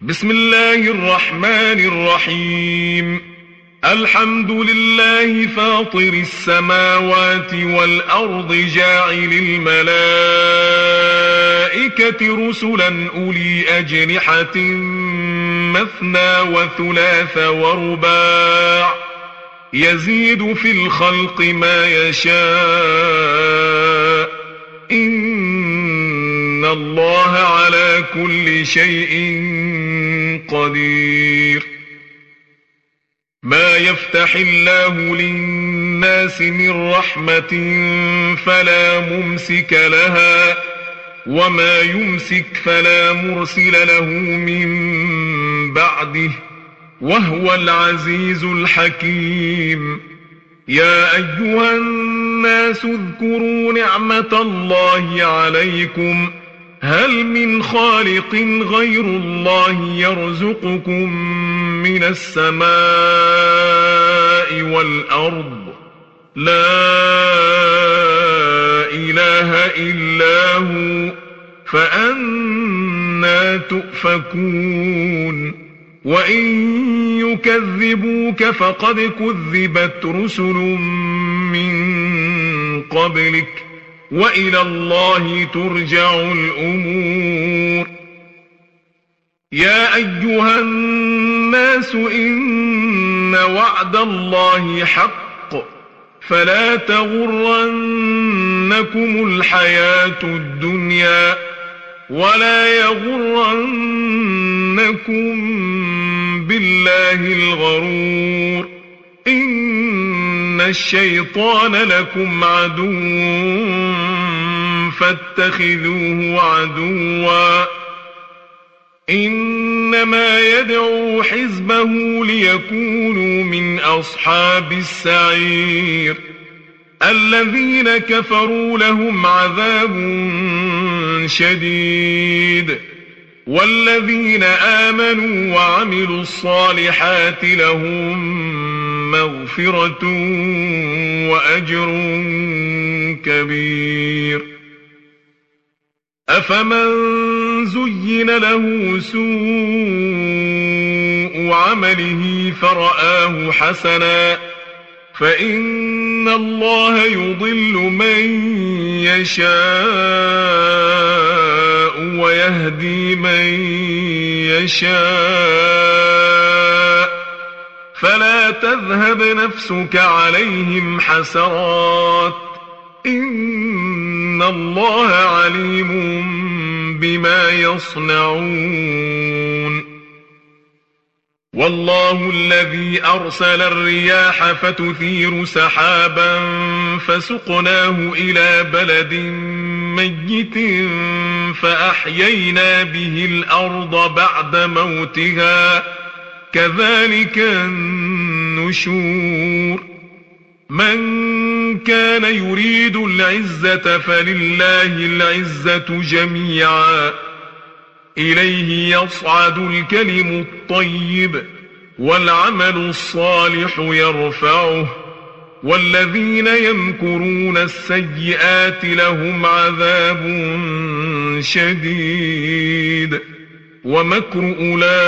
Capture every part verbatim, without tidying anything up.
بسم الله الرحمن الرحيم. الحمد لله فاطر السماوات والأرض جاعل الملائكة رسلا أولي أجنحة مثنى وثلاث ورباع يزيد في الخلق ما يشاء إن الله على كل شيء قدير. ما يفتح الله للناس من رحمة فلا ممسك لها وما يمسك فلا مرسل له من بعده وهو العزيز الحكيم. يا أيها الناس اذكروا نعمة الله عليكم هل من خالق غير الله يرزقكم من السماء والأرض لا إله إلا هو فأنى تؤفكون. وإن يكذبوك فقد كذبت رسل من قبلك وإلى الله ترجع الأمور. يا أيها الناس إن وعد الله حق فلا تغرنكم الحياة الدنيا ولا يغرنكم بالله الغرور. إن الشيطان لكم عدو فاتخذوه عدوا إنما يدعو حزبه ليكونوا من أصحاب السعير. الذين كفروا لهم عذاب شديد والذين آمنوا وعملوا الصالحات لهم مغفرة وأجر كبير. أفمن زين له سوء عمله فرآه حسنا فإن الله يضل من يشاء ويهدي من يشاء فلا تذهب نفسك عليهم حسرات إن الله عليم بما يصنعون. والله الذي أرسل الرياح فتثير سحابا فسقناه إلى بلد ميت فأحيينا به الأرض بعد موتها كذلك النشور. من كان يريد العزة فلله العزة جميعا إليه يصعد الكلم الطيب والعمل الصالح يرفعه والذين يمكرون السيئات لهم عذاب شديد ومكر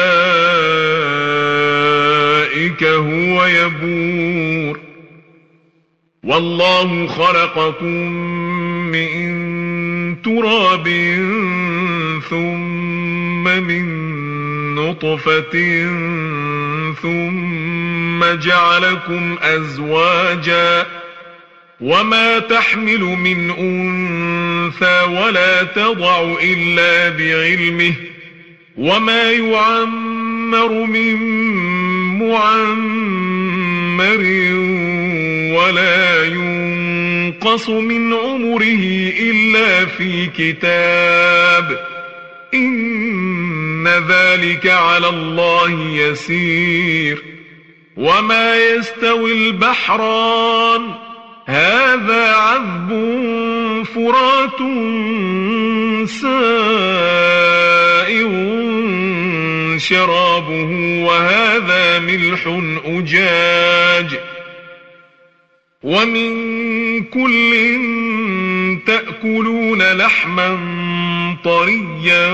أولئك هو يبور. والله خلقكم من تراب ثم من نطفة ثم جعلكم أزواجا وما تحمل من أنثى ولا تضع إلا بعلمه وما يعمر من معمر ولا ينقص من عمره إلا في كتاب إن ذلك على الله يسير. وما يستوي البحران هذا عذب فرات سائغ شرابه وهذا ملح أجاج ومن كل تأكلون لحما طريا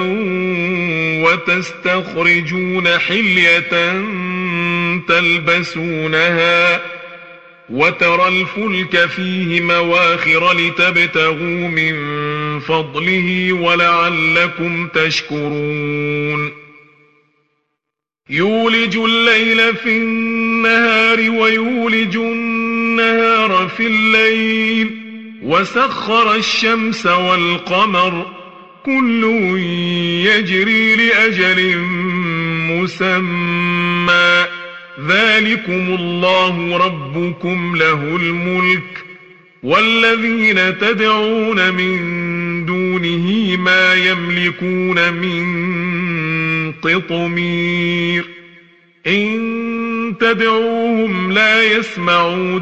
وتستخرجون حلية تلبسونها وترى الفلك فيه مواخر لتبتغوا من فضله ولعلكم تشكرون يولج الليل في النهار ويولج النهار في الليل وسخر الشمس والقمر كل يجري لأجل مسمى ذلكم الله ربكم له الملك والذين تدعون من دونه ما يملكون من قطمير إن تدعوهم لا يسمعوا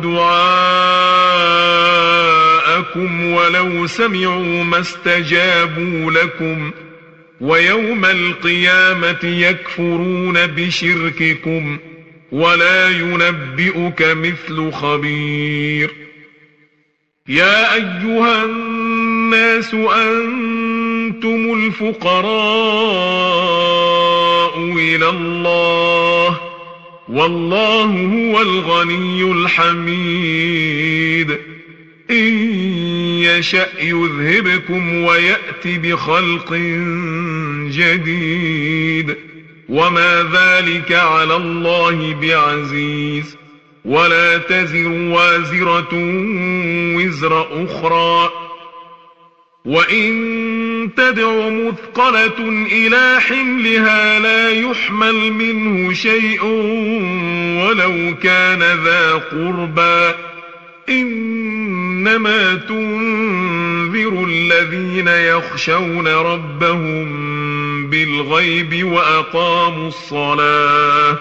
دعاءكم ولو سمعوا ما استجابوا لكم ويوم القيامة يكفرون بشرككم ولا ينبئك مثل خبير يا أيها الناس أنتم الفقراء إلى الله والله هو الغني الحميد إن يشأ يذهبكم ويأت بخلق جديد وما ذلك على الله بعزيز ولا تزر وازرة وزر أخرى وإن تدع مثقلة إلى حملها لا يحمل منه شيء ولو كان ذا قربى إنما تنذر الذين يخشون ربهم بالغيب وأقاموا الصلاة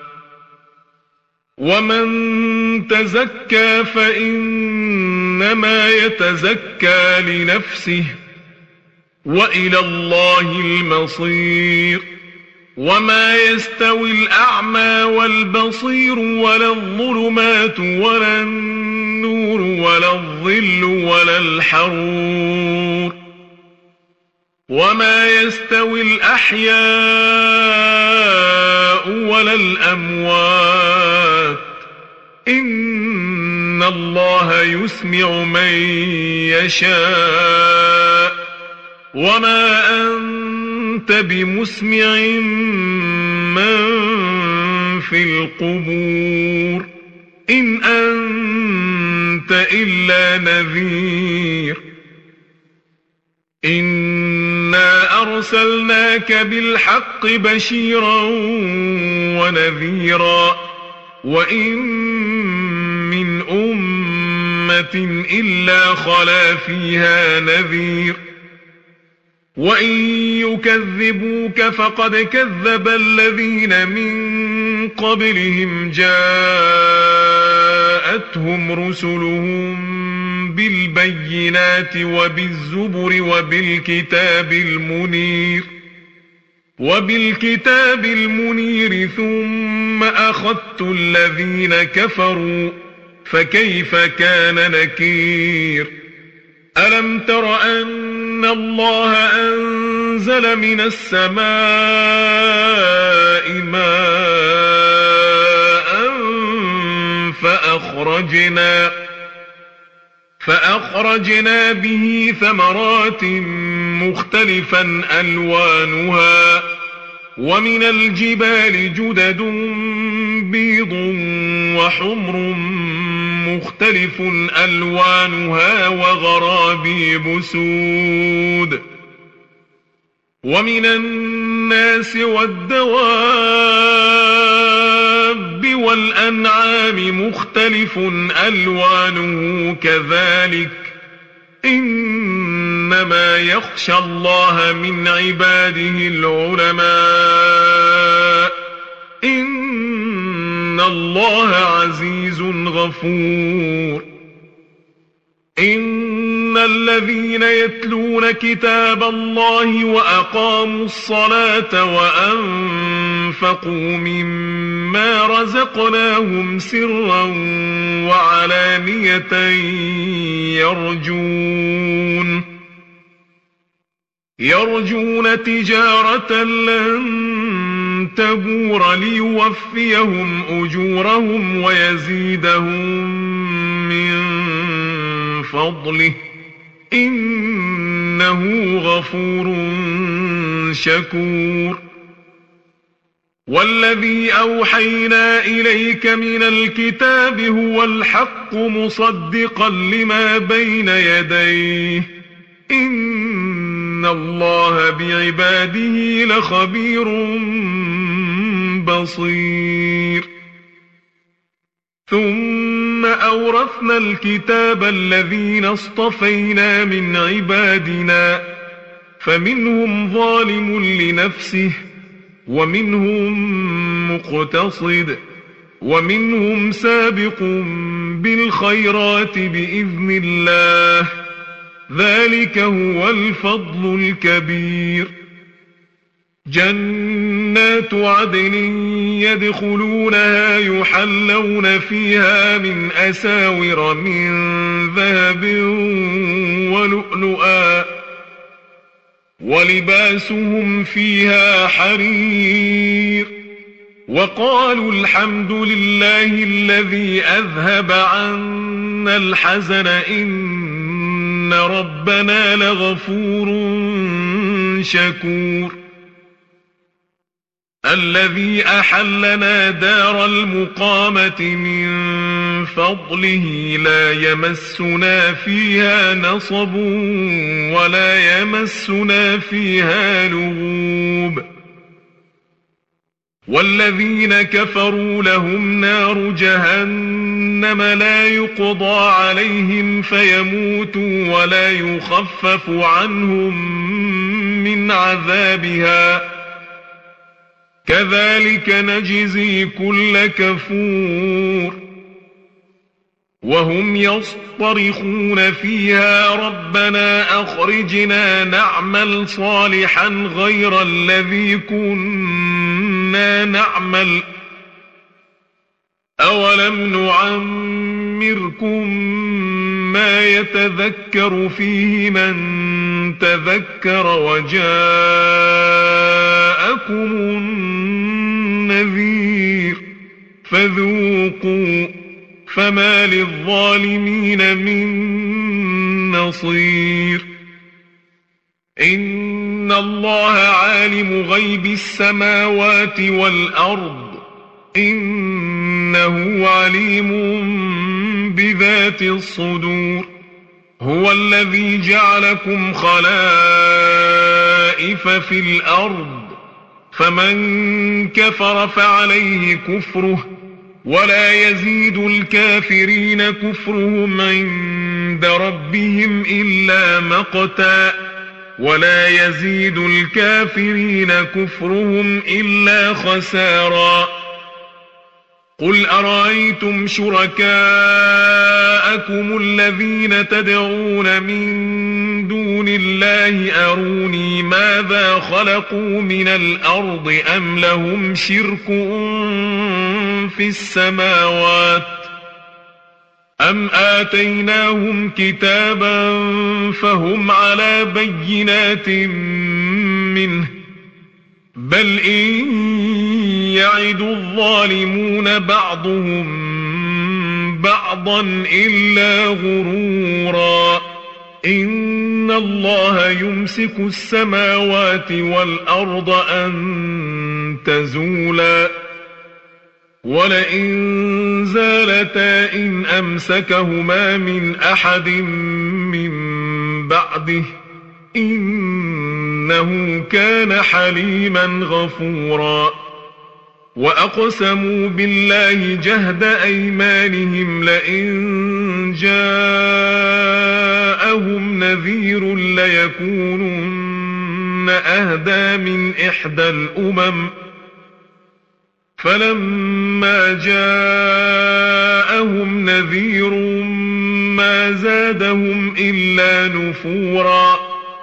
ومن تزكى فإنما يتزكى لنفسه وإلى الله المصير وما يستوي الأعمى والبصير ولا الظلمات ولا النور ولا الظل ولا الحرور وما يستوي الأحياء ولا الأموات إن الله يسمع من يشاء وما أنت بمسمع من في القبور إن أنت إلا نذير إنا أرسلناك بالحق بشيرا ونذيرا وإن من أمة إلا خلا فيها نذير وإن يكذبوك فقد كذب الذين من قبلهم جاءتهم رسلهم بالبينات وبالزبر وبالكتاب المنير وبالكتاب المنير ثم أخذت الذين كفروا فكيف كان نكير ألم تر أن الله أنزل من السماء ماء فأخرجنا فأخرجنا به ثمرات مختلفا ألوانها ومن الجبال جدد بيض وحمر مختلف ألوانها وغرابيب سود ومن الناس والدواب والأنعام مختلف ألوانه كذلك إنما يخشى الله من عباده العلماء إن الله عزيز غفور إن الذين يتلون كتاب الله وأقاموا الصلاة وأنفقوا مما رزقناهم سرا وعلانية يرجون يرجون تجارة لن تبور ليوفيهم أجورهم ويزيدهم من فضله إنه غفور شكور والذي أوحينا إليك من الكتاب هو الحق مصدقا لما بين يديه إن الله بعباده لخبير بصير ثم أورثنا الكتاب الذين اصطفينا من عبادنا فمنهم ظالم لنفسه ومنهم مقتصد ومنهم سابق بالخيرات بإذن الله ذلك هو الفضل الكبير جنات عدن يدخلونها يحلون فيها من أساور من ذهب ولؤلؤا ولباسهم فيها حرير وقالوا الحمد لله الذي أذهب عنا الحزن إن ربنا لغفور شكور الذي أحلنا دار المقامة من فضله لا يمسنا فيها نصب ولا يمسنا فيها لغوب والذين كفروا لهم نار جهنم لا يقضى عليهم فيموتوا ولا يخفف عنهم من عذابها كذلك نجزي كل كفور وهم يصطرخون فيها ربنا أخرجنا نعمل صالحا غير الذي كنا نعمل أولم نعمركم ما يتذكر فيه من تذكر وجاءكم النذير فذوقوا فما للظالمين من نصير إن الله عالم غيب السماوات والأرض إنه عليم بذات الصدور هو الذي جعلكم خلائف في الأرض فمن كفر فعليه كفره ولا يزيد الكافرين كفرهم عند ربهم إلا مقتا ولا يزيد الكافرين كفرهم إلا خسارا قل أرأيتم شركاءكم الذين تدعون من دون الله أروني ماذا خلقوا من الأرض أم لهم شرك في السماوات أم آتيناهم كتابا فهم على بينات منه بل إن يعد الظالمون بعضهم بعضا إلا غرورا إن الله يمسك السماوات والأرض أن تزولا ولئن زالتا إن أمسكهما من أحد من بعده إنه كان حليما غفورا وأقسموا بالله جهد أيمانهم لئن جاءهم نذير ليكونن أهدى من إحدى الأمم فلما جاءهم نذير ما زادهم إلا نفورا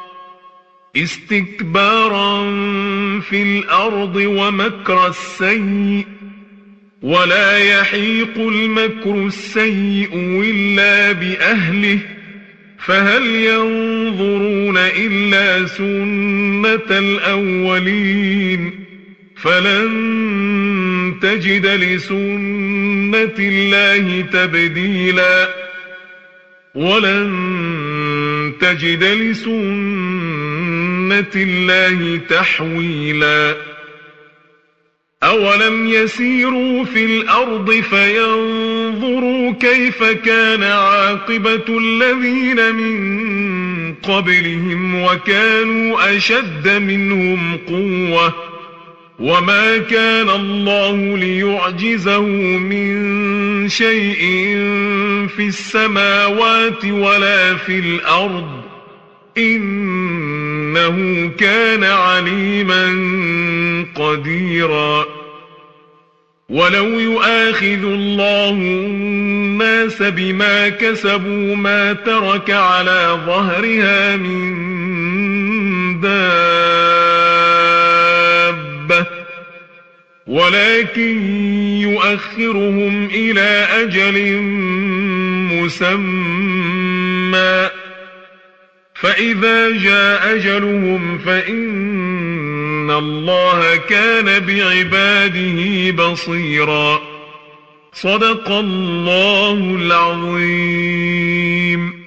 استكبارا في الأرض ومكر السيء ولا يحيق المكر السيء إلا بأهله فهل ينظرون إلا سنة الأولين فلن تجد لسنة الله تبديلا ولن تجد لسنة الله تحويلا أولم يسيروا في الأرض فينظروا كيف كان عاقبة الذين من قبلهم وكانوا أشد منهم قوة وما كان الله ليعجزه من شيء في السماوات ولا في الأرض إنه كان عليما قديرا ولو يؤاخذ الله الناس بما كسبوا ما ترك على ظهرها من دابة ولكن يؤخرهم إلى أجل مسمى فإذا جاء أجلهم فإن الله كان بعباده بصيرا صدق الله العظيم.